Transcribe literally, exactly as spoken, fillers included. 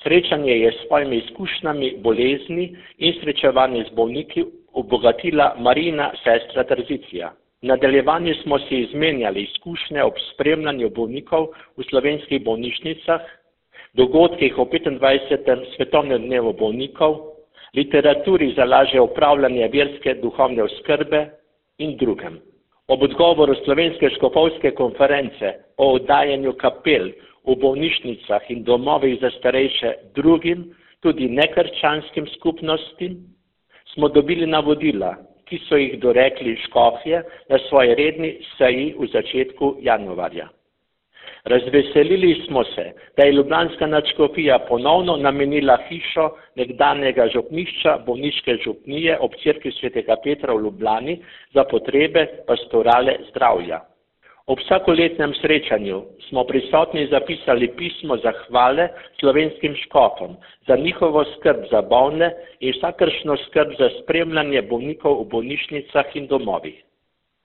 Srečanje je s svojimi izkušnjami bolezni in srečevanje z bolniki obogatila Marina sestra Terzicija. V nadaljevanju smo si izmenjali izkušnje ob spremljanju bolnikov v slovenskih bolnišnicah, dogodkih o petindvajsetem svetovnem dnevu bolnikov, literaturi za lažje upravljanje verske duhovne oskrbe in drugem. Ob odgovoru Slovenske škofovske konference o oddajanju kapel v bolnišnicah in domovih za starejše drugim, tudi nekrščanskim skupnostim, smo dobili navodila, ki so jih dorekli škofje na svoji redni seji v začetku januarja. Razveselili smo se, da je ljubljanska nadškofija ponovno namenila hišo nekdanjega župnišča bolniške župnije ob cerkvi svetega Petra v Ljubljani za potrebe pastorale zdravja. Ob vsakoletnem srečanju smo prisotni zapisali pismo zahvale slovenskim škofom za njihovo skrb za bolne in vsakršno skrb za spremljanje bolnikov v bolnišnicah in domovih.